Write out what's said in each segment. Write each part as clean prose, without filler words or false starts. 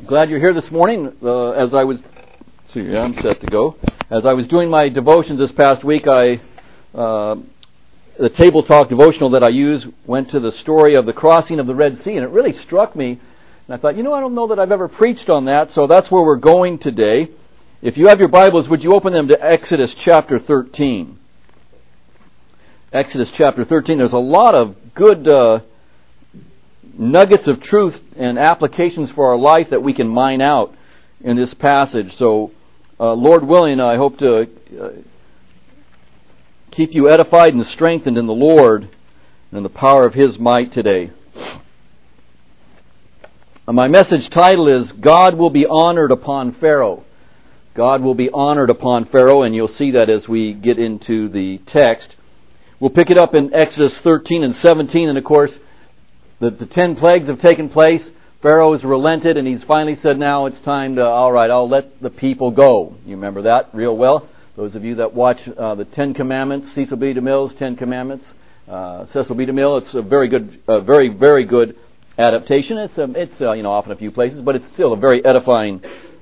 Glad you're here this morning. I'm set to go. As I was doing my devotions this past week, the Table Talk devotional that I use went to the story of the crossing of the Red Sea, and it really struck me. And I thought, I don't know that I've ever preached on that, so that's where we're going today. If you have your Bibles, would you open them to Exodus chapter 13? Exodus chapter 13. There's a lot of good nuggets of truth and applications for our life that we can mine out in this passage. So, Lord willing, I hope to keep you edified and strengthened in the Lord and in the power of His might today. My message title is, God Will Be Honored Upon Pharaoh. God will be honored upon Pharaoh, and you'll see that as we get into the text. We'll pick it up in Exodus 13 and 17, and of course, the 10 plagues have taken place. Pharaoh has relented, and he's finally said, now it's time to, all right, I'll let the people go. You remember that real well. Those of you that watch the 10 Commandments, Cecil B. DeMille's 10 Commandments, Cecil B. DeMille, it's a very good, very, very good adaptation. It's off in a few places, but it's still a very edifying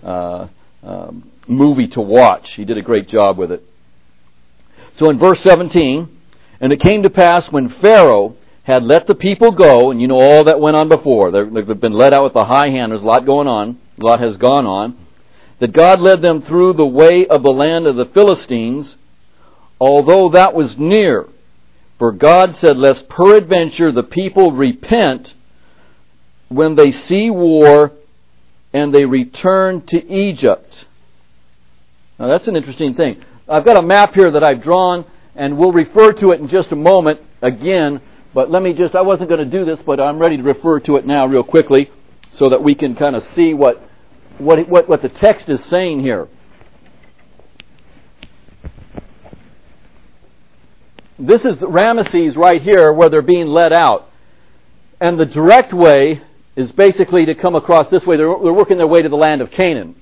movie to watch. He did a great job with it. So in verse 17, and it came to pass when Pharaoh had let the people go, and you know all that went on before. They've been led out with a high hand. There's a lot going on. A lot has gone on. That God led them through the way of the land of the Philistines, although that was near. For God said, lest peradventure the people repent when they see war and they return to Egypt. Now that's an interesting thing. I've got a map here that I've drawn, and we'll refer to it in just a moment again. But I wasn't going to do this, but I'm ready to refer to it now real quickly so that we can kind of see what the text is saying here. This is Ramesses right here where they're being led out. And the direct way is basically to come across this way. They're working their way to the land of Canaan.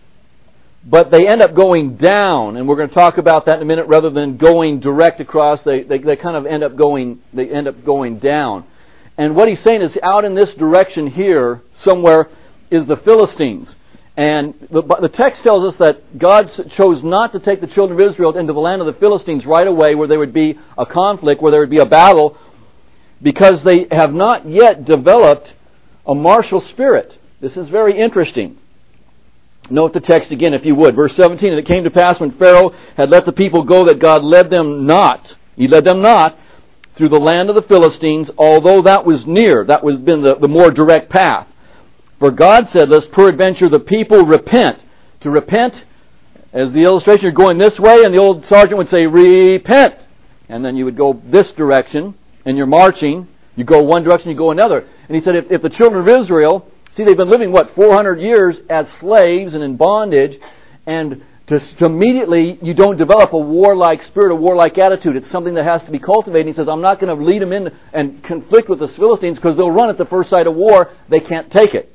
But they end up going down, and we're going to talk about that in a minute. Rather than going direct across, they kind of end up going down. And what he's saying is, out in this direction here, somewhere, is the Philistines. And the text tells us that God chose not to take the children of Israel into the land of the Philistines right away, where there would be a conflict, where there would be a battle, because they have not yet developed a martial spirit. This is very interesting. Note the text again, if you would. Verse 17, and it came to pass when Pharaoh had let the people go that God led them not. He led them not through the land of the Philistines, although that was near. That was been the more direct path. For God said, lest peradventure the people repent. To repent, as the illustration, you're going this way, and the old sergeant would say, repent. And then you would go this direction, and you're marching. You go one direction, you go another. And he said, if the children of Israel... See, they've been living, 400 years as slaves and in bondage, and to immediately you don't develop a warlike spirit, a warlike attitude. It's something that has to be cultivated. He says, I'm not going to lead them in and conflict with the Philistines because they'll run at the first sight of war. They can't take it.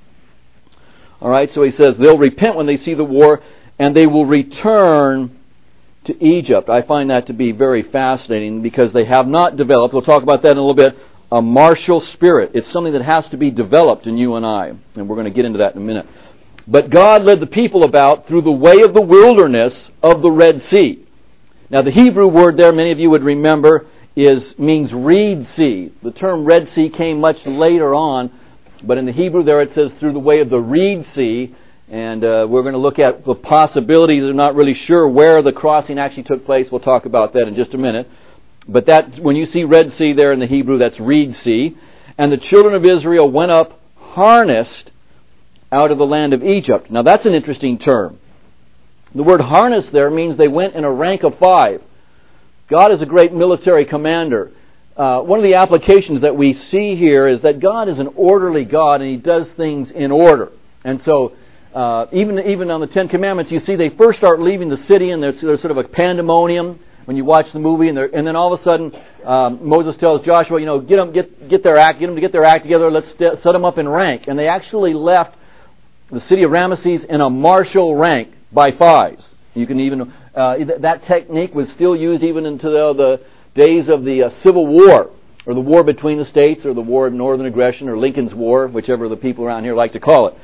All right, so he says they'll repent when they see the war, and they will return to Egypt. I find that to be very fascinating because they have not developed, we'll talk about that in a little bit, a martial spirit. It's something that has to be developed in you and I. And we're going to get into that in a minute. But God led the people about through the way of the wilderness of the Red Sea. Now the Hebrew word there, many of you would remember, means reed sea. The term Red Sea came much later on, but in the Hebrew there it says through the way of the reed sea. And we're going to look at the possibilities. We're not really sure where the crossing actually took place. We'll talk about that in just a minute. But when you see Red Sea there in the Hebrew, that's Reed Sea. And the children of Israel went up harnessed out of the land of Egypt. Now that's an interesting term. The word harness there means they went in a rank of 5. God is a great military commander. One of the applications that we see here is that God is an orderly God, and He does things in order. And so even on the 10 Commandments, you see they first start leaving the city, and there's sort of a pandemonium when you watch the movie, and then all of a sudden Moses tells Joshua, get them to get their act together. Let's set them up in rank. And they actually left the city of Ramesses in a martial rank by 5s. You can even that technique was still used even into the days of the Civil War, or the war between the states, or the war of northern aggression, or Lincoln's War, whichever the people around here like to call it.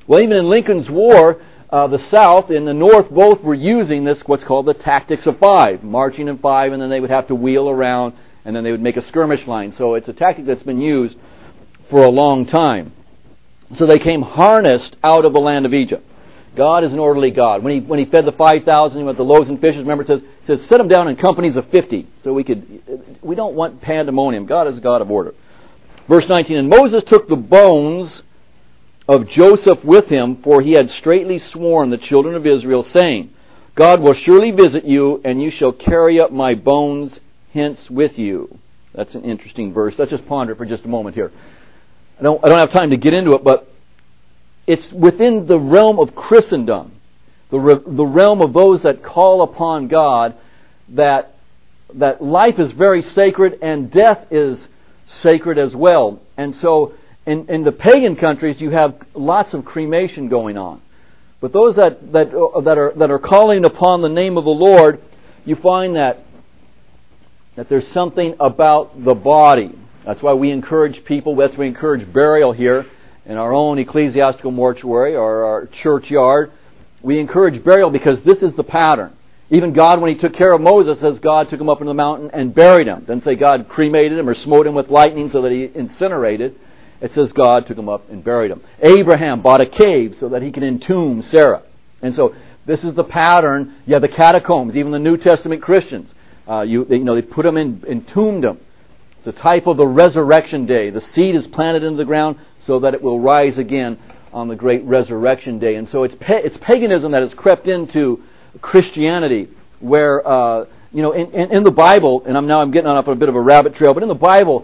Well, even in Lincoln's War, the South and the North both were using this, what's called the tactics of five, marching in five, and then they would have to wheel around, and then they would make a skirmish line. So it's a tactic that's been used for a long time. So they came harnessed out of the land of Egypt. God is an orderly God. When he fed the 5,000 with the loaves and fishes, remember it says set them down in companies of 50. So we don't want pandemonium. God is a God of order. Verse 19, and Moses took the bones of Joseph with him, for he had straitly sworn the children of Israel, saying, God will surely visit you, and you shall carry up my bones hence with you. That's an interesting verse. Let's just ponder it for just a moment here. I don't have time to get into it, but it's within the realm of Christendom, the realm of those that call upon God, that life is very sacred and death is sacred as well. And so in the pagan countries you have lots of cremation going on. But those that are calling upon the name of the Lord, you find that there's something about the body. That's why we encourage people, that's why we encourage burial here in our own ecclesiastical mortuary or our churchyard. We encourage burial because this is the pattern. Even God, when He took care of Moses, says God took him up into the mountain and buried him. Doesn't say God cremated him or smote him with lightning so that he incinerated. It says God took him up and buried him. Abraham bought a cave so that he could entomb Sarah. And so this is the pattern. You have the catacombs, even the New Testament Christians. They put them entombed them. It's a type of the resurrection day. The seed is planted into the ground so that it will rise again on the great resurrection day. And so it's paganism that has crept into Christianity, where in the Bible, and I'm getting on up a bit of a rabbit trail, but in the Bible,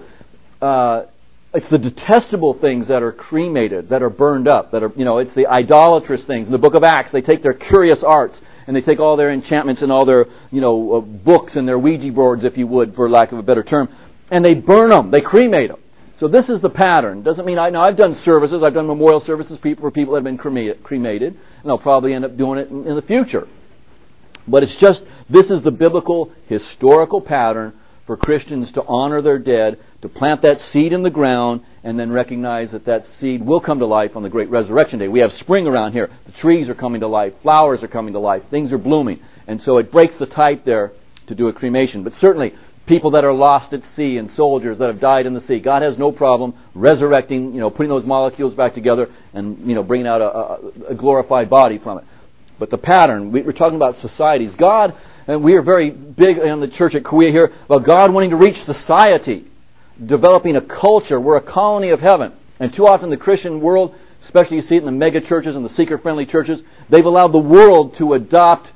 it's the detestable things that are cremated, that are burned up, it's the idolatrous things. In the book of Acts, they take their curious arts and they take all their enchantments and all their books and their Ouija boards, if you would, for lack of a better term, and they burn them, they cremate them. So this is the pattern. Doesn't mean I've done services, I've done memorial services for people that have been cremated, and I'll probably end up doing it in the future. But it's just, this is the biblical, historical pattern for Christians to honor their dead, to plant that seed in the ground, and then recognize that seed will come to life on the great resurrection day. We have spring around here. The trees are coming to life. Flowers are coming to life. Things are blooming. And so it breaks the type there to do a cremation. But certainly, people that are lost at sea and soldiers that have died in the sea, God has no problem resurrecting, putting those molecules back together and, bringing out a glorified body from it. But the pattern, we're talking about societies. God, and we are very big in the church at Kauai here, about God wanting to reach society, developing a culture. We're a colony of heaven. And too often the Christian world, especially you see it in the mega churches and the seeker-friendly churches, they've allowed the world to adopt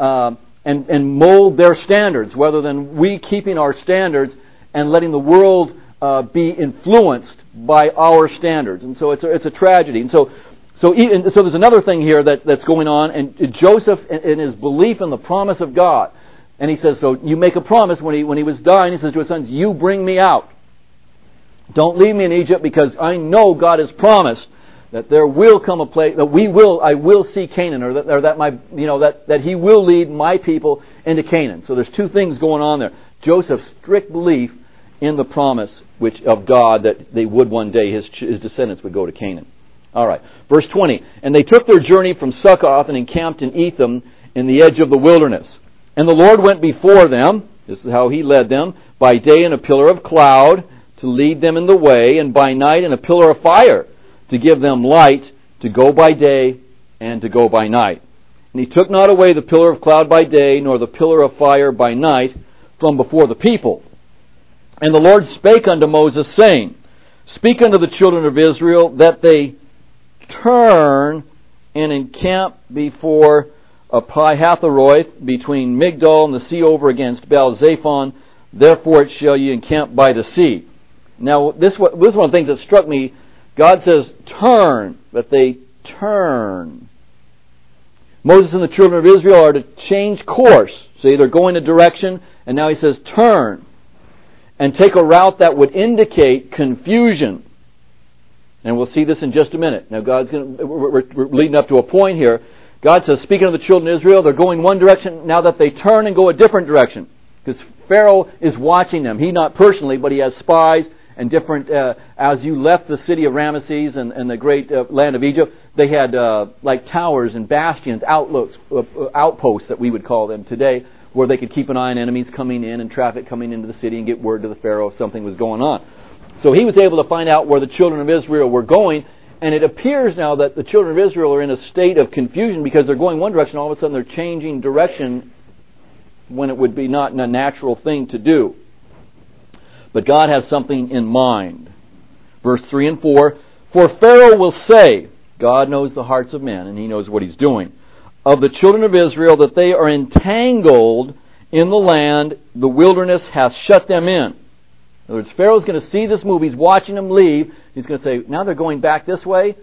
and mold their standards, rather than we keeping our standards and letting the world be influenced by our standards. And so it's a tragedy. And so there's another thing here that's going on, and Joseph, in his belief in the promise of God, and he says, so you make a promise when he was dying, he says to his sons, you bring me out. Don't leave me in Egypt, because I know God has promised that there will come a place that I will see Canaan, or that He will lead my people into Canaan. So there's two things going on there. Joseph's strict belief in the promise of God that they would one day, his descendants would go to Canaan. All right, verse 20. And they took their journey from Succoth and encamped in Etham in the edge of the wilderness. And the Lord went before them, this is how He led them, by day in a pillar of cloud to lead them in the way, and by night in a pillar of fire to give them light to go by day and to go by night. And He took not away the pillar of cloud by day, nor the pillar of fire by night from before the people. And the Lord spake unto Moses, saying, Speak unto the children of Israel that they turn and encamp before Pi-hatheroth, between Migdol and the sea over against Baal-Zephon. Therefore shall ye encamp by the sea. Now, this is one of the things that struck me. God says, turn, that they turn. Moses and the children of Israel are to change course. See, they're going a direction, and now He says, turn, and take a route that would indicate confusion. And we'll see this in just a minute. Now, we're leading up to a point here. God says, speaking of the children of Israel, they're going one direction, now that they turn and go a different direction. Because Pharaoh is watching them. He not personally, but he has spies, and different, as you left the city of Ramesses and the great land of Egypt, they had like towers and bastions, outposts that we would call them today, where they could keep an eye on enemies coming in and traffic coming into the city and get word to the Pharaoh if something was going on. So he was able to find out where the children of Israel were going, and it appears now that the children of Israel are in a state of confusion because they're going one direction, all of a sudden they're changing direction when it would be not a natural thing to do. But God has something in mind. Verse 3 and 4, for Pharaoh will say, God knows the hearts of men, and He knows what He's doing, of the children of Israel, that they are entangled in the land, the wilderness hath shut them in. In other words, Pharaoh's going to see this move, he's watching them leave, he's going to say, now they're going back this way.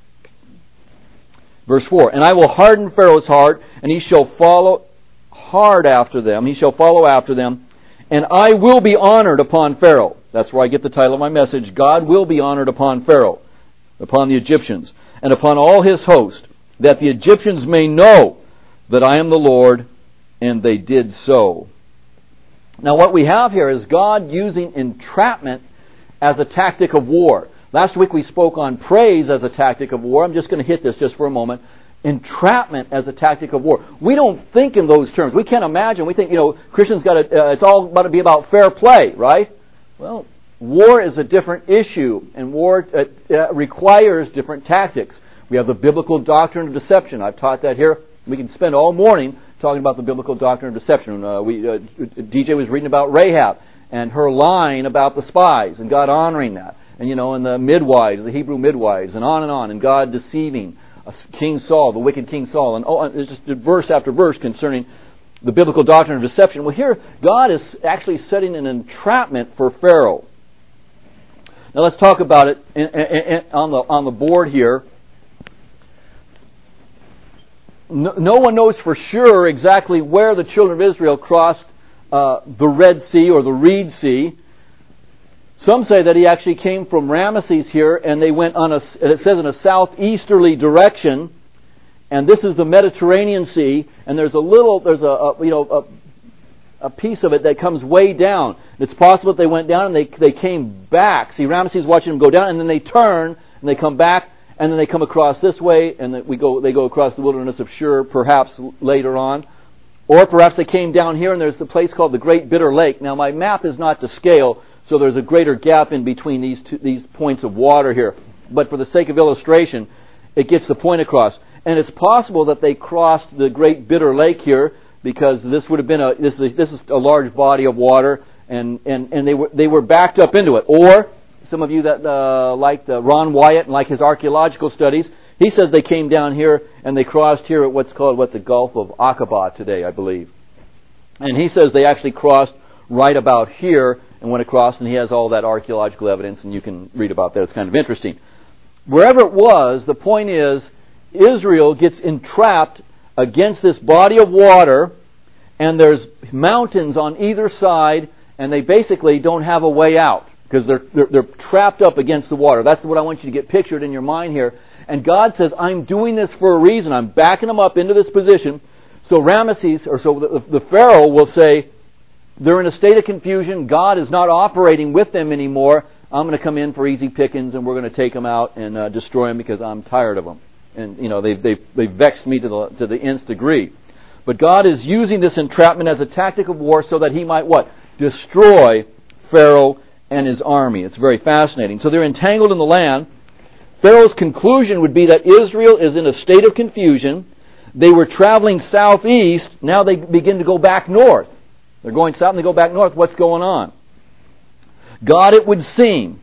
Verse 4, and I will harden Pharaoh's heart, and he shall follow hard after them, and I will be honored upon Pharaoh. That's where I get the title of my message, God will be honored upon Pharaoh, upon the Egyptians, and upon all his host, that the Egyptians may know that I am the Lord, and they did so. Now what we have here is God using entrapment as a tactic of war. Last week we spoke on praise as a tactic of war. I'm just going to hit this just for a moment. Entrapment as a tactic of war. We don't think in those terms. We can't imagine. We think, Christians got to, it's all about to be about fair play, right? Well, war is a different issue, and war requires different tactics. We have the biblical doctrine of deception. I've taught that here. We can spend all morning talking about the biblical doctrine of deception. DJ was reading about Rahab and her lying about the spies and God honoring that. And, and the midwives, the Hebrew midwives, and on, and God deceiving King Saul, the wicked King Saul. And there's just verse after verse concerning the biblical doctrine of deception. Well, here, God is actually setting an entrapment for Pharaoh. Now let's talk about it on the board here. No one knows for sure exactly where the children of Israel crossed the Red Sea or the Reed Sea. Some say that he actually came from Ramesses here, and they went it says in a southeasterly direction, and this is the Mediterranean Sea, and there's a piece of it that comes way down. It's possible that they went down and they came back. See, Ramesses is watching them go down, and then they turn and they come back, and then they come across this way, and they go across the wilderness of Shur, perhaps later on. Or perhaps they came down here, and there's the place called the Great Bitter Lake. Now, my map is not to scale, so there's a greater gap in between these points of water here. But for the sake of illustration, it gets the point across. And it's possible that they crossed the Great Bitter Lake here, because this would have been this is a large body of water, and they were backed up into it. Or some of you that like Ron Wyatt and like his archaeological studies, he says they came down here and they crossed here at what's called the Gulf of Aqaba today, I believe. And he says they actually crossed right about here and went across, and he has all that archaeological evidence, and you can read about that. It's kind of interesting. Wherever it was, the point is, Israel gets entrapped against this body of water, and there's mountains on either side, and they basically don't have a way out because they're trapped up against the water. That's what I want you to get pictured in your mind here. And God says, I'm doing this for a reason. I'm backing them up into this position. So the Pharaoh will say, they're in a state of confusion. God is not operating with them anymore. I'm going to come in for easy pickings, and we're going to take them out and destroy them because I'm tired of them. And they've vexed me to the nth degree. But God is using this entrapment as a tactic of war so that He might what? Destroy Pharaoh and his army. It's very fascinating. So they're entangled in the land. Pharaoh's conclusion would be that Israel is in a state of confusion. They were traveling southeast. Now they begin to go back north. They're going south and they go back north. What's going on? God, it would seem,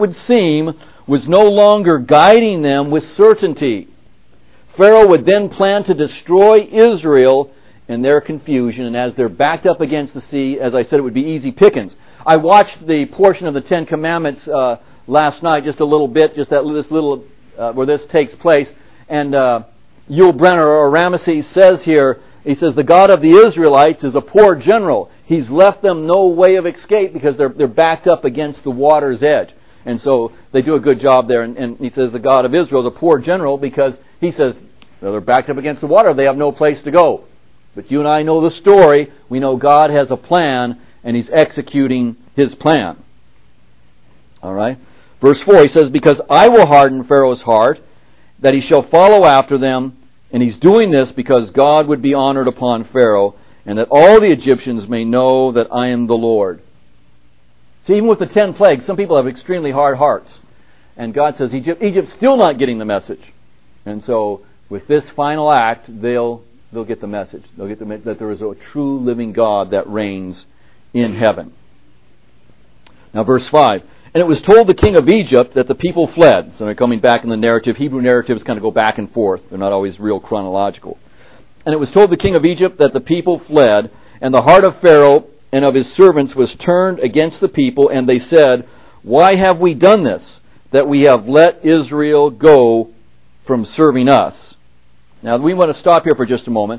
was no longer guiding them with certainty. Pharaoh would then plan to destroy Israel in their confusion, and as they're backed up against the sea, as I said, it would be easy pickings. I watched the portion of the Ten Commandments last night, just a little bit, just this little where this takes place, and Yul Brenner or Ramesses says here, he says, the God of the Israelites is a poor general. He's left them no way of escape because they're backed up against the water's edge. And so they do a good job there. And he says the God of Israel is a poor general because he says they're backed up against the water. They have no place to go. But you and I know the story. We know God has a plan and He's executing His plan. All right. Verse 4, he says, because I will harden Pharaoh's heart, that he shall follow after them, and he's doing this because God would be honored upon Pharaoh, and that all the Egyptians may know that I am the Lord. See, even with the 10 plagues, some people have extremely hard hearts. And God says, Egypt's still not getting the message. And so, with this final act, they'll get the message. They'll get that there is a true living God that reigns in heaven. Now, verse 5. And it was told the king of Egypt that the people fled. So they're coming back in the narrative. Hebrew narratives kind of go back and forth. They're not always real chronological. And it was told the king of Egypt that the people fled, and the heart of Pharaoh and of his servants was turned against the people, and they said, why have we done this, that we have let Israel go from serving us? Now, we want to stop here for just a moment.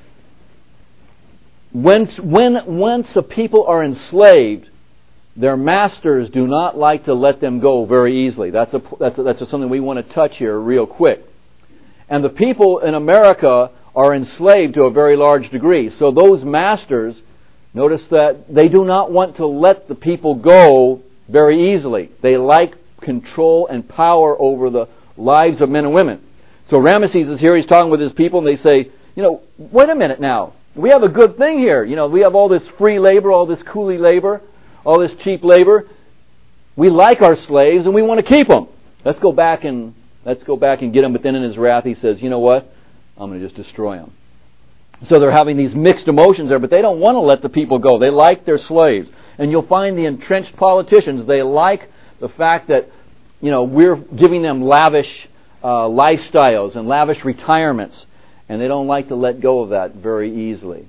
Once a people are enslaved, their masters do not like to let them go very easily. That's something we want to touch here real quick. And the people in America are enslaved to a very large degree. So those masters, notice that they do not want to let the people go very easily. They like control and power over the lives of men and women. So Ramesses is here, he's talking with his people, and they say, wait a minute now. We have a good thing here. We have all this free labor, all this coolie labor, all this cheap labor. We like our slaves and we want to keep them. Let's go back and get them. But then in his wrath he says, you know what? I'm going to just destroy them. So they're having these mixed emotions there, but they don't want to let the people go. They like their slaves. And you'll find the entrenched politicians, they like the fact that, we're giving them lavish lifestyles and lavish retirements. And they don't like to let go of that very easily.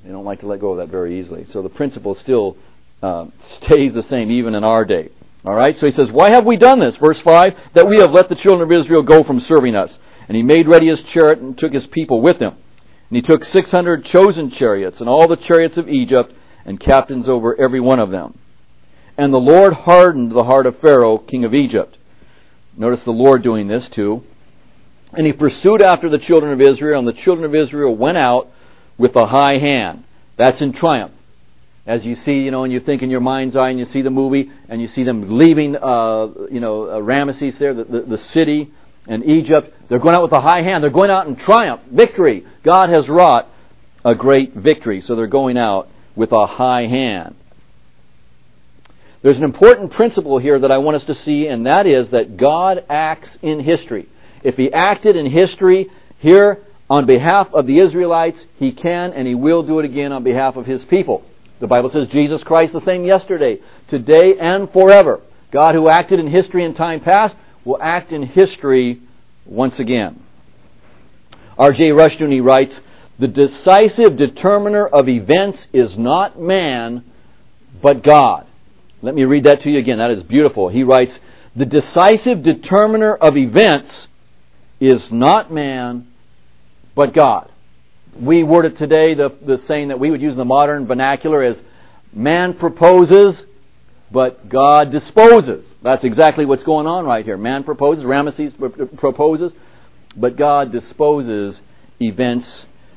So the principle still stays the same even in our day. All right, so he says, why have we done this? Verse 5, that we have let the children of Israel go from serving us. And he made ready his chariot and took his people with him. And he took 600 chosen chariots and all the chariots of Egypt and captains over every one of them. And the Lord hardened the heart of Pharaoh, king of Egypt. Notice the Lord doing this too. And he pursued after the children of Israel, and the children of Israel went out with a high hand. That's in triumph. As you see, and you think in your mind's eye, and you see the movie, and you see them leaving, Ramesses there, the city, and Egypt. They're going out with a high hand. They're going out in triumph, victory. God has wrought a great victory, so they're going out with a high hand. There's an important principle here that I want us to see, and that is that God acts in history. If He acted in history here on behalf of the Israelites, He can and He will do it again on behalf of His people. The Bible says Jesus Christ the same yesterday, today, and forever. God who acted in history in time past will act in history once again. R.J. Rushdoony writes, the decisive determiner of events is not man, but God. Let me read that to you again. That is beautiful. He writes, the decisive determiner of events is not man, but God. We word it today, the saying that we would use in the modern vernacular is, man proposes, but God disposes. That's exactly what's going on right here. Man proposes, Ramesses proposes, but God disposes events.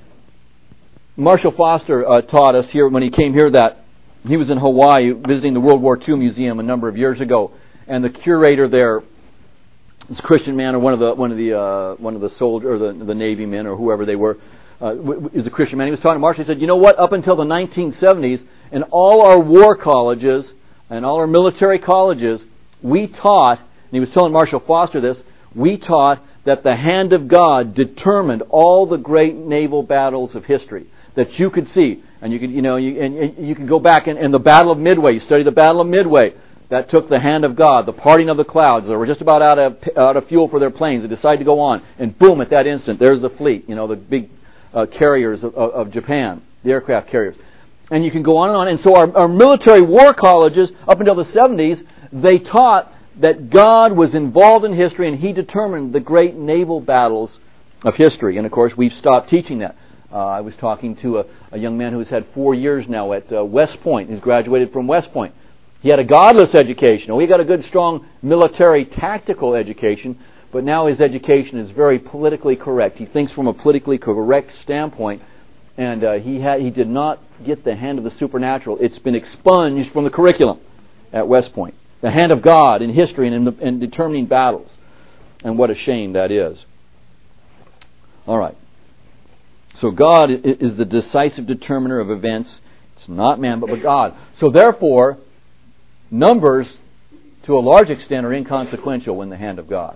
Marshall Foster taught us here when he came here that he was in Hawaii visiting the World War II Museum a number of years ago, and the curator there, this Christian man or one of the soldiers or the Navy men or whoever they were, is a Christian man. He was talking to Marshall. He said, you know what? Up until the 1970s, in all our war colleges and all our military colleges, we taught, and he was telling Marshall Foster this, we taught that the hand of God determined all the great naval battles of history that you could see. And you could, you can go back and the Battle of Midway. You study the Battle of Midway. That took the hand of God, the parting of the clouds. They were just about out of fuel for their planes. They decided to go on, and boom! At that instant, there's the fleet. The big carriers of Japan, the aircraft carriers. And you can go on and on. And so our military war colleges, up until the 70s, they taught that God was involved in history and He determined the great naval battles of history. And of course, we've stopped teaching that. I was talking to a young man who's had 4 years now at West Point. He's graduated from West Point. He had a godless education. He got a good, strong military tactical education, but now his education is very politically correct. He thinks from a politically correct standpoint, and he did not get the hand of the supernatural. It's been expunged from the curriculum at West Point. The hand of God in history and in determining battles. And what a shame that is. All right. So God is the decisive determiner of events. It's not man, but God. So therefore, numbers, to a large extent, are inconsequential in the hand of God.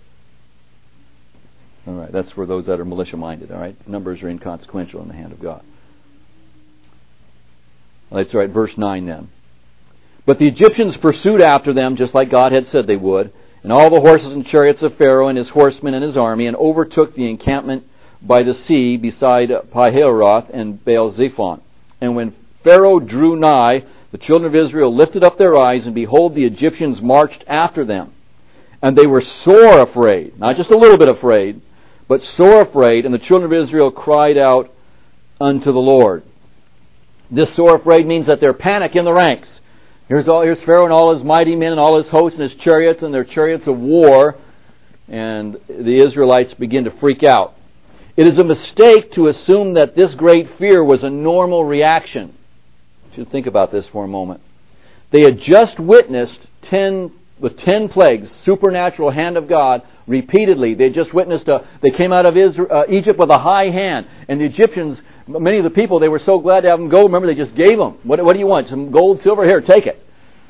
All right, that's for those that are militia-minded. All right, numbers are inconsequential in the hand of God. That's right, verse 9 then. But the Egyptians pursued after them, just like God had said they would, and all the horses and chariots of Pharaoh and his horsemen and his army, and overtook the encampment by the sea beside Pi-hahiroth and Baal-zephon. And when Pharaoh drew nigh, the children of Israel lifted up their eyes, and behold, the Egyptians marched after them. And they were sore afraid, not just a little bit afraid, but sore afraid, and the children of Israel cried out unto the Lord. This sore afraid means that they're panic in the ranks. Here's Pharaoh and all his mighty men and all his hosts and his chariots and their chariots of war, and the Israelites begin to freak out. It is a mistake to assume that this great fear was a normal reaction. You should think about this for a moment. They had just witnessed 10 plagues, supernatural hand of God, repeatedly. They just witnessed, they came out of Egypt with a high hand, and the Egyptians, many of the people, they were so glad to have them go. Remember, they just gave them. What do you want? Some gold, silver? Here, take it.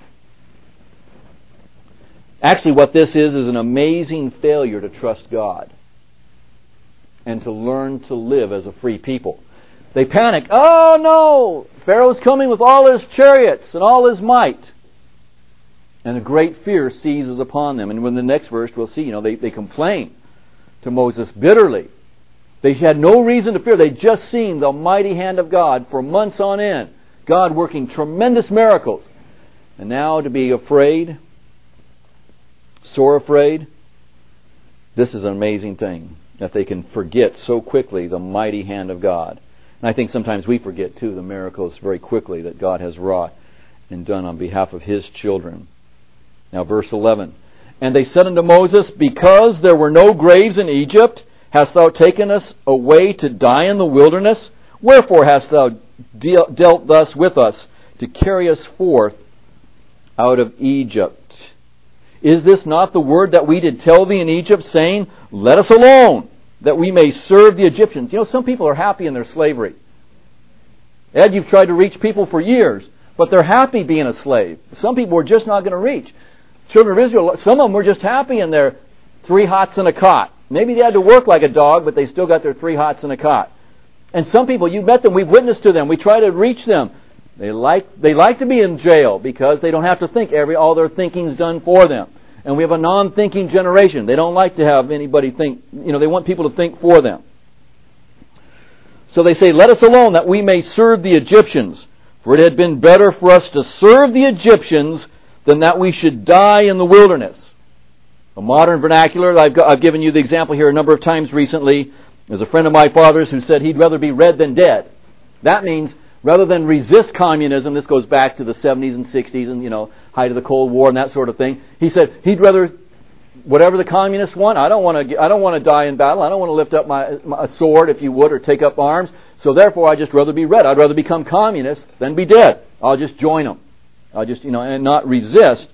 Actually, what this is an amazing failure to trust God and to learn to live as a free people. They panic. Oh no! Pharaoh's coming with all his chariots and all his might. And a great fear seizes upon them. And in the next verse we'll see, they complain to Moses bitterly. They had no reason to fear. They'd just seen the mighty hand of God for months on end. God working tremendous miracles. And now to be afraid, sore afraid, this is an amazing thing, that they can forget so quickly the mighty hand of God. And I think sometimes we forget too the miracles very quickly that God has wrought and done on behalf of His children. Now verse 11. And they said unto Moses, because there were no graves in Egypt, hast thou taken us away to die in the wilderness? Wherefore hast thou dealt thus with us, to carry us forth out of Egypt? Is this not the word that we did tell thee in Egypt, saying, let us alone, that we may serve the Egyptians? Some people are happy in their slavery. Ed, you've tried to reach people for years, but they're happy being a slave. Some people are just not going to reach. Children of Israel, some of them were just happy in their 3 hots and a cot. Maybe they had to work like a dog, but they still got their 3 hots and a cot. And some people, you met them, we've witnessed to them, we try to reach them. They like to be in jail because they don't have to think. All their thinking's done for them. And we have a non-thinking generation. They don't like to have anybody think, they want people to think for them. So they say, let us alone that we may serve the Egyptians. For it had been better for us to serve the Egyptians than that we should die in the wilderness. A modern vernacular, I've given you the example here a number of times recently. There's a friend of my father's who said he'd rather be red than dead. That means rather than resist communism, this goes back to the 70s and 60s and, height of the Cold War and that sort of thing. He said he'd rather, whatever the communists want, I don't want to die in battle. I don't want to lift up my sword, if you would, or take up arms. So therefore, I'd just rather be red. I'd rather become communist than be dead. I'll just join them. I'll just, and not resist.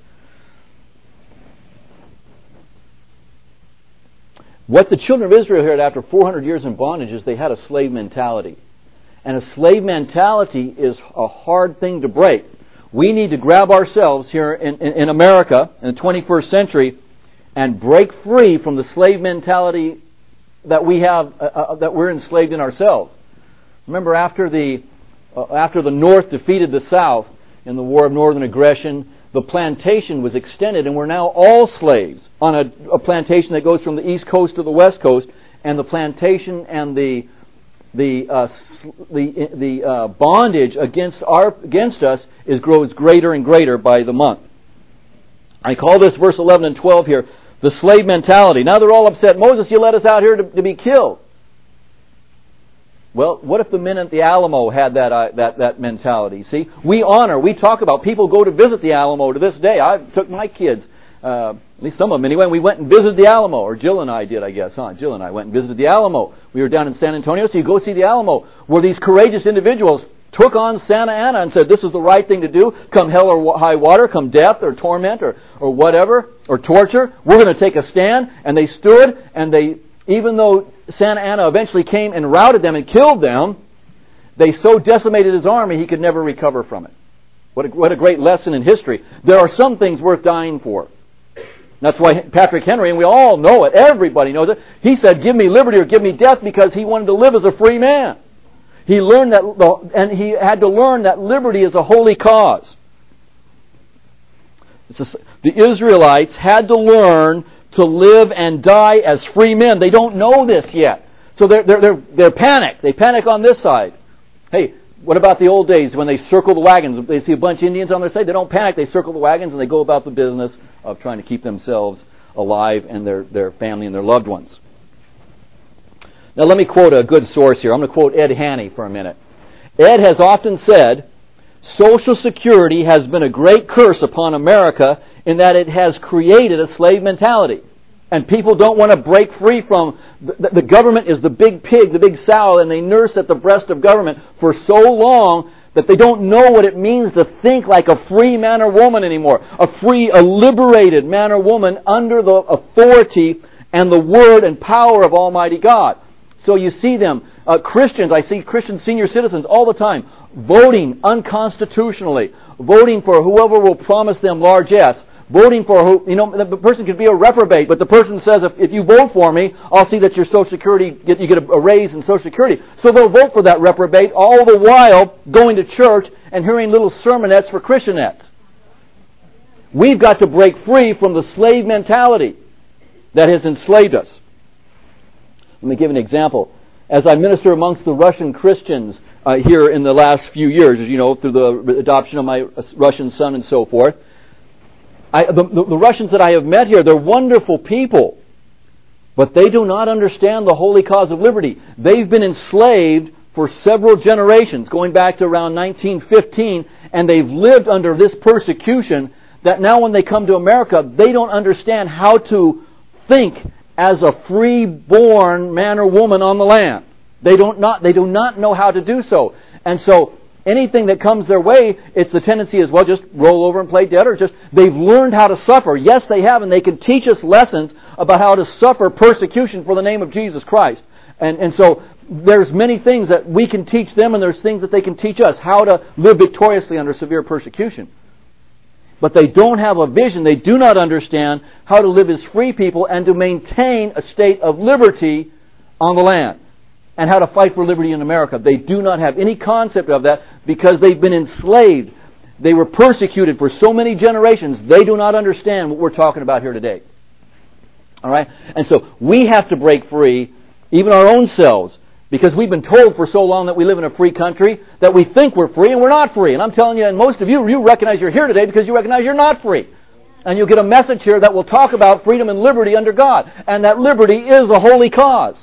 What the children of Israel had after 400 years in bondage is they had a slave mentality. And a slave mentality is a hard thing to break. We need to grab ourselves here in America in the 21st century and break free from the slave mentality that we have, that we're enslaved in ourselves. Remember, after the North defeated the South in the War of Northern Aggression, the plantation was extended, and we're now all slaves on a plantation that goes from the East Coast to the West Coast, and the plantation and the bondage against us grows greater and greater by the month. I call this verse 11 and 12 here the slave mentality. Now they're all upset. Moses, you let us out here to be killed. Well, what if the men at the Alamo had that mentality? See, we talk about, people go to visit the Alamo to this day. I took my kids, at least some of them anyway, and we went and visited the Alamo, or Jill and I did, I guess, Jill and I went and visited the Alamo. We were down in San Antonio, so you go see the Alamo, where these courageous individuals took on Santa Anna and said, this is the right thing to do, come hell or high water, come death or torment or whatever, or torture, we're going to take a stand. And they stood, and even though Santa Anna eventually came and routed them and killed them, they so decimated his army he could never recover from it. What a great lesson in history. There are some things worth dying for. That's why Patrick Henry, and we all know it, everybody knows it, he said, give me liberty or give me death, because he wanted to live as a free man. He learned that, and he had to learn that liberty is a holy cause. The Israelites had to learn to live and die as free men. They don't know this yet. So they're panicked. They panic on this side. Hey, what about the old days when they circle the wagons? They see a bunch of Indians on their side. They don't panic. They circle the wagons and they go about the business of trying to keep themselves alive and their family and their loved ones. Now let me quote a good source here. I'm going to quote Ed Haney for a minute. Ed has often said, Social Security has been a great curse upon America in that it has created a slave mentality. And people don't want to break free from, the government is the big pig, the big sow, and they nurse at the breast of government for so long that they don't know what it means to think like a free man or woman anymore. A liberated man or woman under the authority and the word and power of Almighty God. So you see them, Christians, I see Christian senior citizens all the time, voting unconstitutionally, voting for whoever will promise them largesse, voting for who, the person could be a reprobate, but the person says, if you vote for me, I'll see that your Social Security, you get a raise in Social Security. So they'll vote for that reprobate, all the while going to church and hearing little sermonettes for Christianettes. We've got to break free from the slave mentality that has enslaved us. Let me give an example. As I minister amongst the Russian Christians here in the last few years, as you know, through the adoption of my Russian son and so forth, the Russians that I have met here, they're wonderful people, but they do not understand the holy cause of liberty. They've been enslaved for several generations, going back to around 1915, and they've lived under this persecution that now when they come to America, they don't understand how to think as a free-born man or woman on the land. They do not know how to do so. And so anything that comes their way, it's the tendency is, well, just roll over and play dead, or just, they've learned how to suffer. Yes, they have, and they can teach us lessons about how to suffer persecution for the name of Jesus Christ. And so there's many things that we can teach them, and there's things that they can teach us, how to live victoriously under severe persecution. But they don't have a vision. They do not understand how to live as free people and to maintain a state of liberty on the land, and how to fight for liberty in America. They do not have any concept of that because they've been enslaved. They were persecuted for so many generations. They do not understand what we're talking about here today. All right? And so we have to break free, even our own selves, because we've been told for so long that we live in a free country that we think we're free and we're not free. And I'm telling you, and most of you recognize you're here today because you recognize you're not free. And you'll get a message here that will talk about freedom and liberty under God. And that liberty is a holy cause.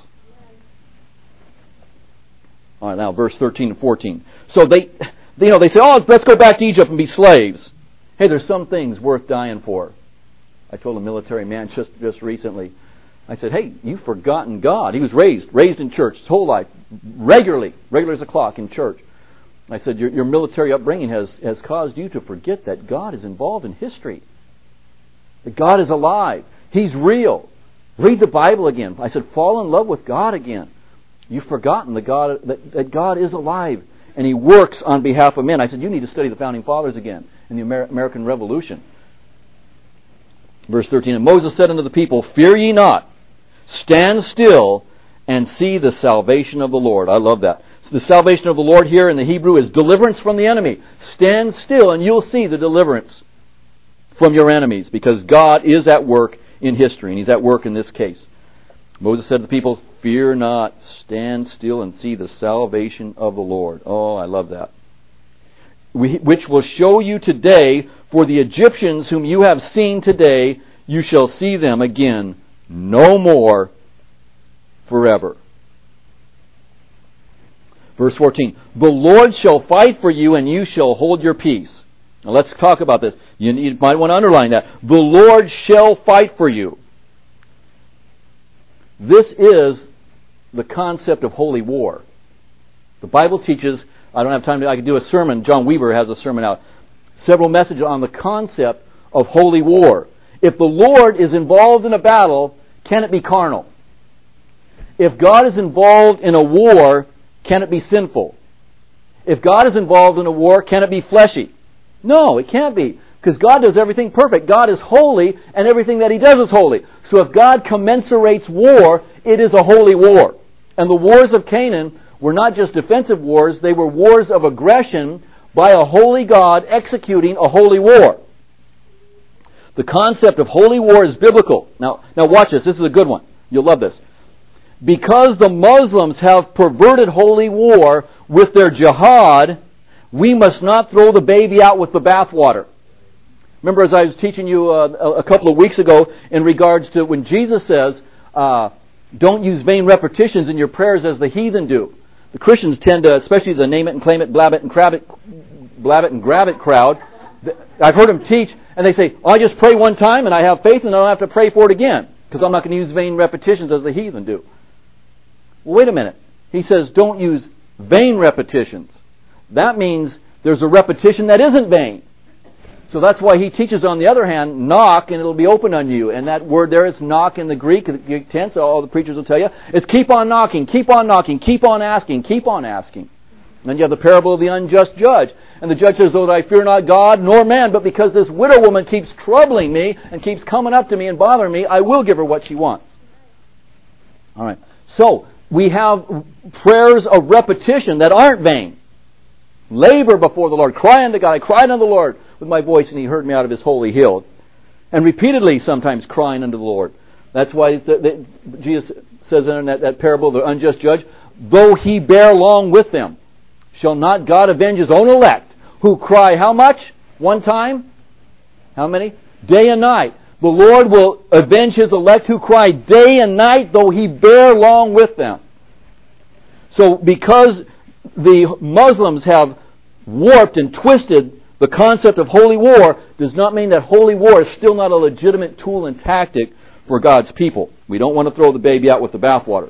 All right, now verse 13 and 14. So they say, let's go back to Egypt and be slaves. Hey, there's some things worth dying for. I told a military man just recently, I said, hey, you've forgotten God. He was raised in church his whole life, regular as a clock in church. I said, your military upbringing has caused you to forget that God is involved in history. That God is alive. He's real. Read the Bible again. I said, fall in love with God again. You've forgotten that God is alive and He works on behalf of men. I said, you need to study the Founding Fathers again in the American Revolution. Verse 13, and Moses said unto the people, fear ye not, stand still and see the salvation of the Lord. I love that. So the salvation of the Lord here in the Hebrew is deliverance from the enemy. Stand still and you'll see the deliverance from your enemies, because God is at work in history, and He's at work in this case. Moses said to the people, fear not, stand still and see the salvation of the Lord. Oh, I love that. Which will show you today, for the Egyptians whom you have seen today, you shall see them again no more forever. Verse 14, the Lord shall fight for you and you shall hold your peace. Now let's talk about this. You might want to underline that. The Lord shall fight for you. This is the concept of holy war. The Bible teaches I don't have time I could do a sermon. John Weaver has a sermon out. Several messages on the concept of holy war. If the Lord is involved in a battle, can it be carnal? If God is involved in a war, can it be sinful? If God is involved in a war, can it be fleshy? No, it can't be. Because God does everything perfect. God is holy, and everything that He does is holy. So if God commensurates war, it is a holy war. And the wars of Canaan were not just defensive wars, they were wars of aggression by a holy God executing a holy war. The concept of holy war is biblical. Now watch this. This is a good one. You'll love this. Because the Muslims have perverted holy war with their jihad, we must not throw the baby out with the bathwater. Remember, as I was teaching you a couple of weeks ago in regards to when Jesus says, don't use vain repetitions in your prayers as the heathen do. The Christians tend to, especially the name it and claim it, blab it and grab it crowd. I've heard them teach, and they say, I just pray one time and I have faith and I don't have to pray for it again because I'm not going to use vain repetitions as the heathen do. Well, wait a minute. He says, don't use vain repetitions. That means there's a repetition that isn't vain. So that's why he teaches, on the other hand, knock and it'll be open on you. And that word there is knock in the Greek tense, all the preachers will tell you. It's keep on knocking, keep on knocking, keep on asking, keep on asking. And then you have the parable of the unjust judge. And the judge says, though I fear not God nor man, but because this widow woman keeps troubling me and keeps coming up to me and bothering me, I will give her what she wants. All right. So, we have prayers of repetition that aren't vain. Labor before the Lord. Cry unto God. I cried unto the Lord with my voice, and He heard me out of His holy hill. And repeatedly sometimes crying unto the Lord. That's why Jesus says in that parable of the unjust judge, though He bear long with them, shall not God avenge His own elect, who cry how much? One time? How many? Day and night. The Lord will avenge His elect who cry day and night, though He bear long with them. So because the Muslims have warped and twisted the concept of holy war, does not mean that holy war is still not a legitimate tool and tactic for God's people. We don't want to throw the baby out with the bathwater.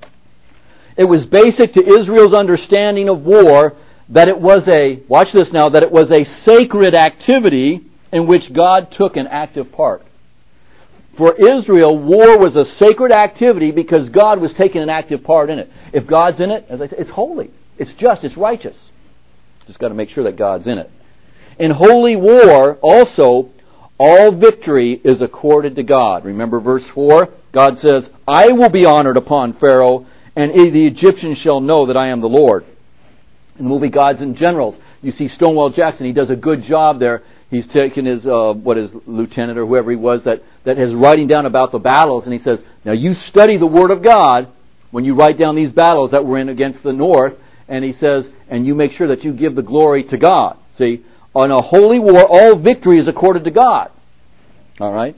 It was basic to Israel's understanding of war that it was watch this now, that it was a sacred activity in which God took an active part. For Israel, war was a sacred activity because God was taking an active part in it. If God's in it, as I said, it's holy, it's just, it's righteous. Just got to make sure that God's in it. In holy war, also, all victory is accorded to God. Remember verse 4? God says, I will be honored upon Pharaoh, and the Egyptians shall know that I am the Lord. In the movie Gods and Generals, you see Stonewall Jackson. He does a good job there. He's taken his lieutenant or whoever he was that is writing down about the battles, and he says, now you study the Word of God when you write down these battles that were in against the north, and he says, and you make sure that you give the glory to God. See, on a holy war, all victory is accorded to God. All right?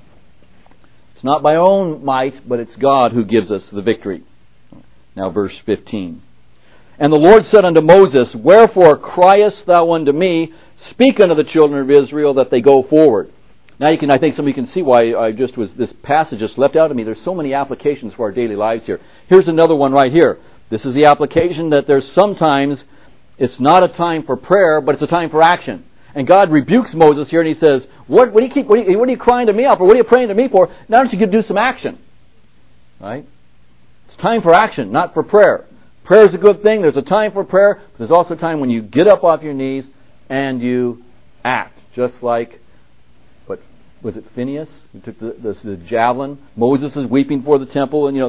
It's not by our own might, but it's God who gives us the victory. Now verse 15. And the Lord said unto Moses, wherefore criest thou unto me? Speak unto the children of Israel that they go forward. Now I think some of you can see why this passage just leapt out of me. There's so many applications for our daily lives here. Here's another one right here. This is the application that there's sometimes it's not a time for prayer, but it's a time for action. And God rebukes Moses here, and He says, "What are you crying to me up, or what are you praying to me for? Now don't you do some action?" Right? It's time for action, not for prayer. Prayer is a good thing. There's a time for prayer. But there's also a time when you get up off your knees and you act, just like was it Phineas who took the javelin? Moses is weeping for the temple, and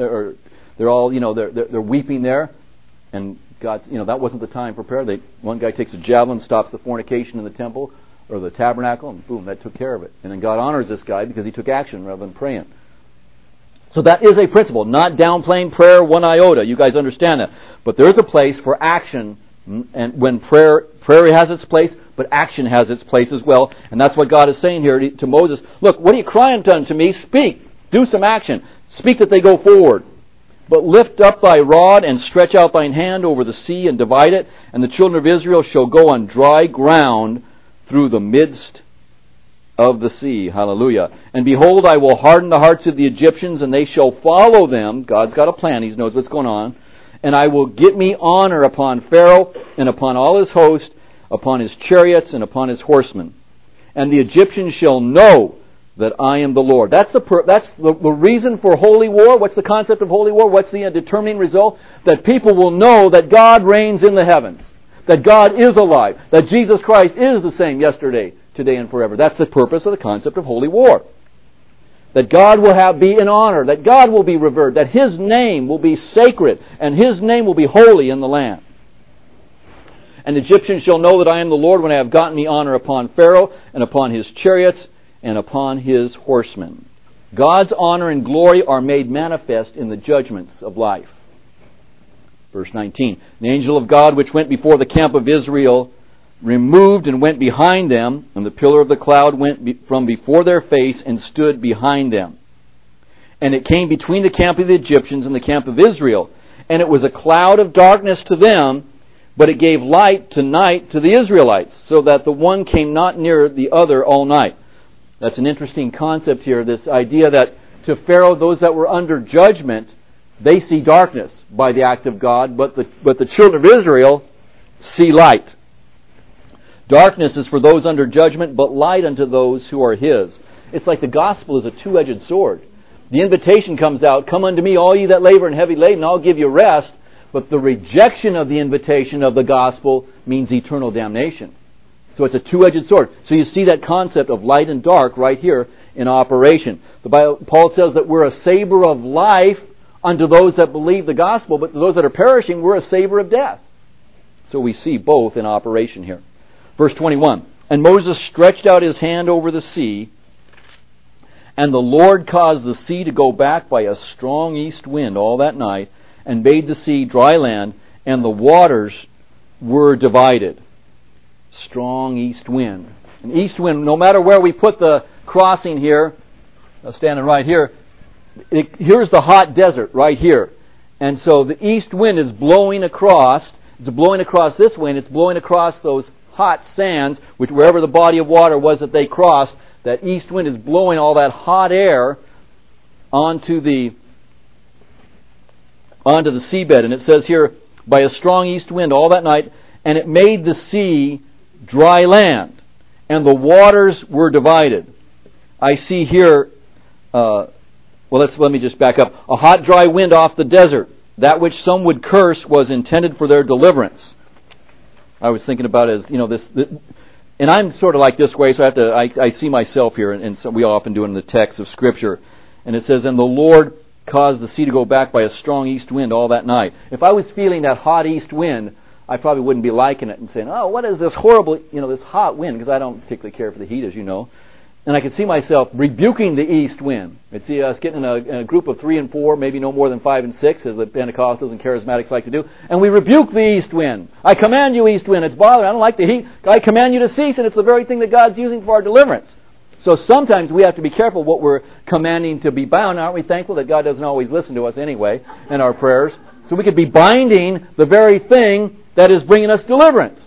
they're weeping there, and God, that wasn't the time for prayer. One guy takes a javelin, stops the fornication in the temple or the tabernacle, and boom, that took care of it. And then God honors this guy because he took action rather than praying. So that is a principle, not downplaying prayer one iota. You guys understand that. But there's a place for action, and when prayer has its place, but action has its place as well. And that's what God is saying here to Moses. Look, what are you crying unto me? Speak. Do some action. Speak that they go forward. But lift up thy rod and stretch out thine hand over the sea and divide it, and the children of Israel shall go on dry ground through the midst of the sea. Hallelujah. And behold, I will harden the hearts of the Egyptians, and they shall follow them. God's got a plan. He knows what's going on. and I will get me honor upon Pharaoh and upon all his host, upon his chariots and upon his horsemen. And the Egyptians shall know that I am the Lord. That's the reason for holy war. What's the concept of holy war? What's the determining result? That people will know that God reigns in the heavens, that God is alive, that Jesus Christ is the same yesterday, today, and forever. That's the purpose of the concept of holy war. That God will be in honor, that God will be revered, that His name will be sacred, and His name will be holy in the land. And the Egyptians shall know that I am the Lord when I have gotten me honor upon Pharaoh and upon his chariots and upon his horsemen. God's honor and glory are made manifest in the judgments of life. Verse 19, the angel of God which went before the camp of Israel removed and went behind them, and the pillar of the cloud went from before their face and stood behind them. And it came between the camp of the Egyptians and the camp of Israel, and it was a cloud of darkness to them, but it gave light to night to the Israelites, so that the one came not near the other all night. That's an interesting concept here, this idea that to Pharaoh, those that were under judgment, they see darkness by the act of God, but the children of Israel see light. Darkness is for those under judgment, but light unto those who are His. It's like the gospel is a two-edged sword. The invitation comes out, come unto me, all ye that labor and heavy laden, I'll give you rest. But the rejection of the invitation of the gospel means eternal damnation. So it's a two-edged sword. So you see that concept of light and dark right here in operation. The Bible, Paul says that we're a savor of life unto those that believe the gospel, but to those that are perishing, we're a savor of death. So we see both in operation here. Verse 21, and Moses stretched out his hand over the sea, and the Lord caused the sea to go back by a strong east wind all that night, and made the sea dry land, and the waters were divided. Strong east wind. An east wind, no matter where we put the crossing here, standing right here, here's the hot desert right here. And so the east wind is blowing across. It's blowing across this way, and it's blowing across those hot sands, which wherever the body of water was that they crossed, that east wind is blowing all that hot air onto the seabed. And it says here, by a strong east wind all that night, and it made the sea dry land, and the waters were divided. I see here, let me just back up. A hot dry wind off the desert, that which some would curse was intended for their deliverance. I was thinking about it as, this, and I'm sort of like this way, so I see myself here, and so we often do it in the text of Scripture. And it says, and the Lord caused the sea to go back by a strong east wind all that night. If I was feeling that hot east wind, I probably wouldn't be liking it and saying, oh, what is this horrible, this hot wind, because I don't particularly care for the heat, as you know. And I could see myself rebuking the east wind. I'd see us getting in a group of 3 and 4, maybe no more than 5 and 6, as the Pentecostals and Charismatics like to do, and we rebuke the east wind. I command you, east wind, it's bothering, I don't like the heat. I command you to cease, and it's the very thing that God's using for our deliverance. So sometimes we have to be careful what we're commanding to be bound. Aren't we thankful that God doesn't always listen to us anyway in our prayers? So we could be binding the very thing that is bringing us deliverance.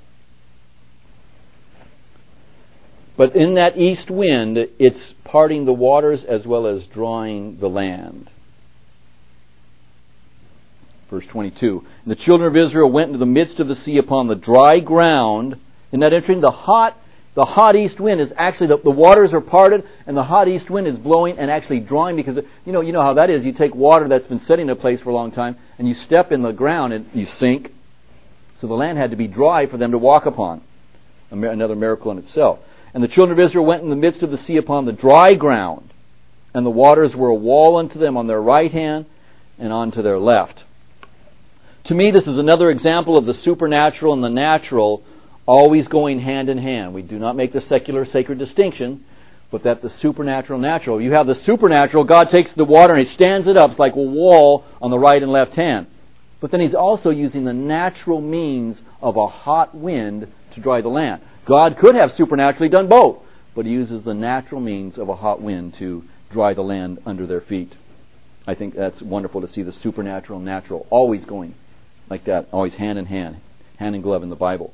But in that east wind, it's parting the waters as well as drawing the land. Verse 22. And the children of Israel went into the midst of the sea upon the dry ground. Isn't that interesting? The hot east wind is actually, the waters are parted, and the hot east wind is blowing and actually drawing, because you know how that is. You take water that's been sitting in a place for a long time, and you step in the ground and you sink. So the land had to be dry for them to walk upon. Another miracle in itself. And the children of Israel went in the midst of the sea upon the dry ground, and the waters were a wall unto them on their right hand and unto their left. To me, this is another example of the supernatural and the natural always going hand in hand. We do not make the secular sacred distinction, but that the supernatural and natural. You have the supernatural, God takes the water and He stands it up. It's like a wall on the right and left hand. But then He's also using the natural means of a hot wind to dry the land. God could have supernaturally done both, but He uses the natural means of a hot wind to dry the land under their feet. I think that's wonderful to see the supernatural and natural always going like that, always hand in hand in glove in the Bible.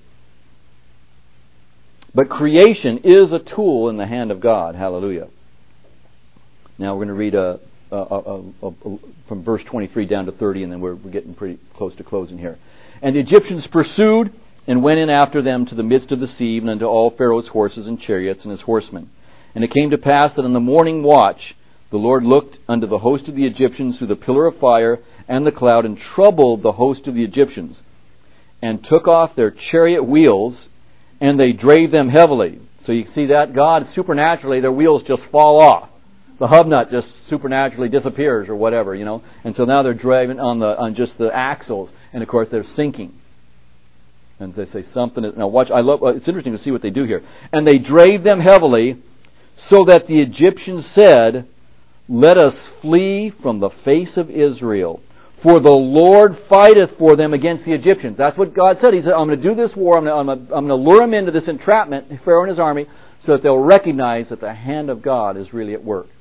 But creation is a tool in the hand of God. Hallelujah. Now we're going to read a from verse 23 down to 30, and then we're getting pretty close to closing here. And the Egyptians pursued and went in after them to the midst of the sea, and unto all Pharaoh's horses and chariots and his horsemen. And it came to pass that in the morning watch the Lord looked unto the host of the Egyptians through the pillar of fire and the cloud, and troubled the host of the Egyptians, and took off their chariot wheels, and they drave them heavily. So you see that God supernaturally, their wheels just fall off. The hub nut just supernaturally disappears or whatever, you know. And so now they're driving on just the axles, and of course they're sinking. And they say something. Now watch. It's interesting to see what they do here. And they drave them heavily, so that the Egyptians said, "Let us flee from the face of Israel, for the Lord fighteth for them against the Egyptians." That's what God said. He said, "I'm going to do this war. I'm going to lure them into this entrapment, Pharaoh and his army, so that they'll recognize that the hand of God is really at work."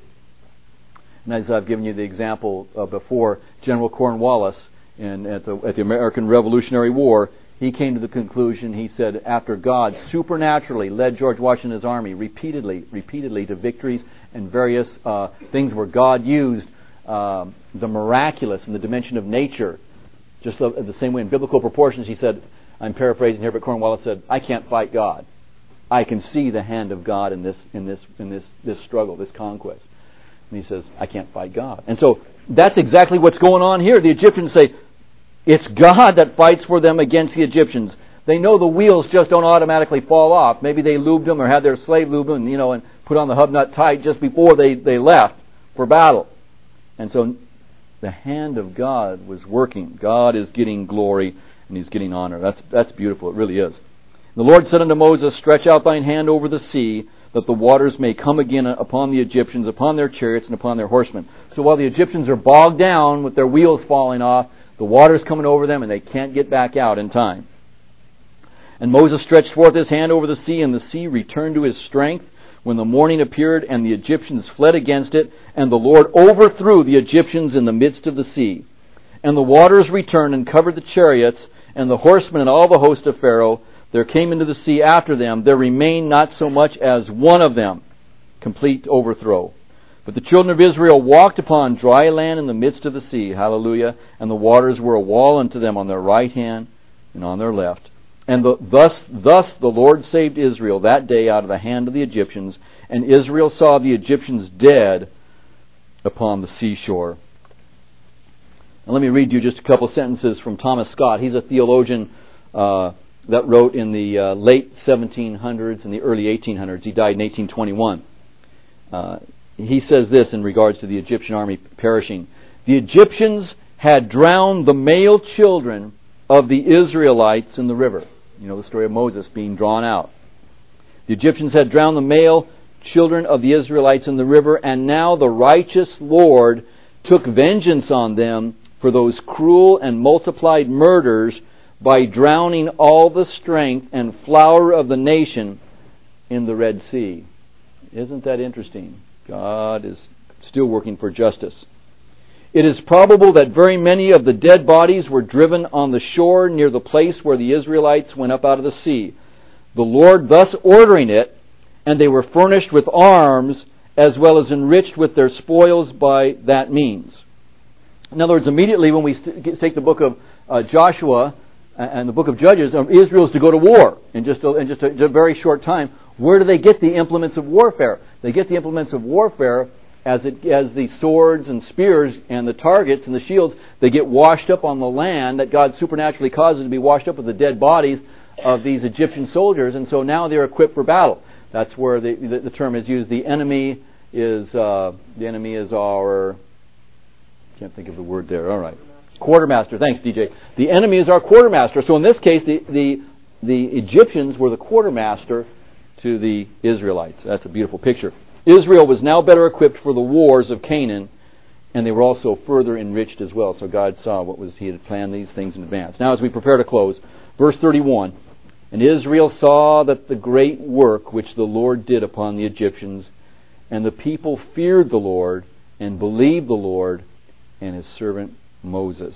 And as I've given you the example before, General Cornwallis at the American Revolutionary War, he came to the conclusion, he said, after God supernaturally led George Washington's army repeatedly to victories and various things where God used the miraculous in the dimension of nature, just the same way in biblical proportions, he said, I'm paraphrasing here, but Cornwallis said, I can't fight God. I can see the hand of God in this struggle, this conquest. And he says, I can't fight God. And so that's exactly what's going on here. The Egyptians say, it's God that fights for them against the Egyptians. They know the wheels just don't automatically fall off. Maybe they lubed them or had their slave lube them, and put on the hub nut tight just before they left for battle. And so the hand of God was working. God is getting glory and He's getting honor. That's beautiful. It really is. The Lord said unto Moses, Stretch out thine hand over the sea, that the waters may come again upon the Egyptians, upon their chariots, and upon their horsemen. So while the Egyptians are bogged down with their wheels falling off, the water's coming over them and they can't get back out in time. And Moses stretched forth his hand over the sea, and the sea returned to his strength when the morning appeared, and the Egyptians fled against it, and the Lord overthrew the Egyptians in the midst of the sea. And the waters returned and covered the chariots, and the horsemen and all the host of Pharaoh. There came into the sea after them. There remained not so much as one of them. Complete overthrow. But the children of Israel walked upon dry land in the midst of the sea. Hallelujah. And the waters were a wall unto them on their right hand and on their left. And thus the Lord saved Israel that day out of the hand of the Egyptians. And Israel saw the Egyptians dead upon the seashore. Now let me read you just a couple sentences from Thomas Scott. He's a theologian that wrote in the late 1700s and the early 1800s. He died in 1821. He says this in regards to the Egyptian army perishing. The Egyptians had drowned the male children of the Israelites in the river. You know the story of Moses being drawn out. The Egyptians had drowned the male children of the Israelites in the river, and now the righteous Lord took vengeance on them for those cruel and multiplied murders by drowning all the strength and flower of the nation in the Red Sea. Isn't that interesting? God is still working for justice. It is probable that very many of the dead bodies were driven on the shore near the place where the Israelites went up out of the sea, the Lord thus ordering it, and they were furnished with arms as well as enriched with their spoils by that means. In other words, immediately when we take the book of Joshua and the book of Judges, Israel is to go to war in just a very short time. Where do they get the implements of warfare? They get the implements of warfare as the swords and spears and the targets and the shields, they get washed up on the land that God supernaturally causes to be washed up with the dead bodies of these Egyptian soldiers, and so now they're equipped for battle. That's where the term is used. The enemy is our, can't think of the word there. All right, quartermaster. Thanks, DJ. The enemy is our quartermaster. So in this case, the Egyptians were the quartermaster to the Israelites. That's a beautiful picture. Israel was now better equipped for the wars of Canaan, and they were also further enriched as well. So God saw He had planned these things in advance. Now as we prepare to close, verse 31, And Israel saw that the great work which the Lord did upon the Egyptians, and the people feared the Lord, and believed the Lord and His servant Moses.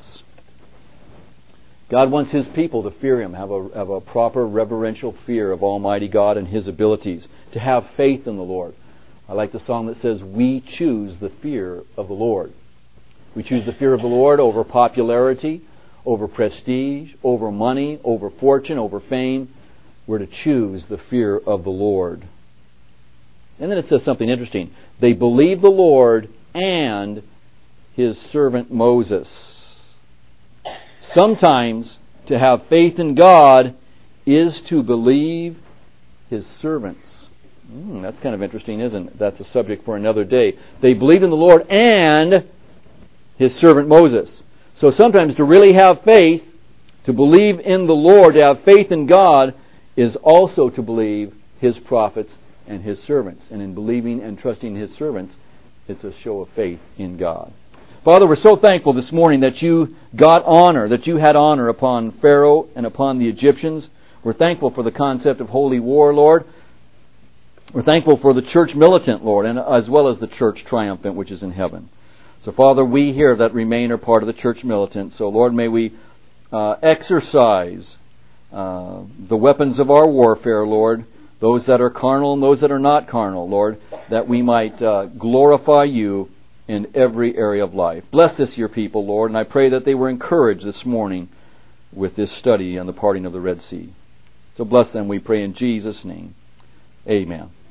God wants His people to fear Him, have a proper reverential fear of Almighty God and His abilities, to have faith in the Lord. I like the song that says, we choose the fear of the Lord. We choose the fear of the Lord over popularity, over prestige, over money, over fortune, over fame. We're to choose the fear of the Lord. And then it says something interesting. They believed the Lord and His servant Moses. Sometimes to have faith in God is to believe His servants. That's kind of interesting, isn't it? That's a subject for another day. They believed in the Lord and His servant Moses. So sometimes to really have faith, to believe in the Lord, to have faith in God, is also to believe His prophets and His servants. And in believing and trusting His servants, it's a show of faith in God. Father, we're so thankful this morning that You got honor, that You had honor upon Pharaoh and upon the Egyptians. We're thankful for the concept of holy war, Lord. We're thankful for the church militant, Lord, and as well as the church triumphant, which is in heaven. So, Father, we here that remain are part of the church militant. So, Lord, may we exercise the weapons of our warfare, Lord, those that are carnal and those that are not carnal, Lord, that we might glorify You in every area of life. Bless this, Your people, Lord, and I pray that they were encouraged this morning with this study on the parting of the Red Sea. So bless them, we pray in Jesus' name. Amen.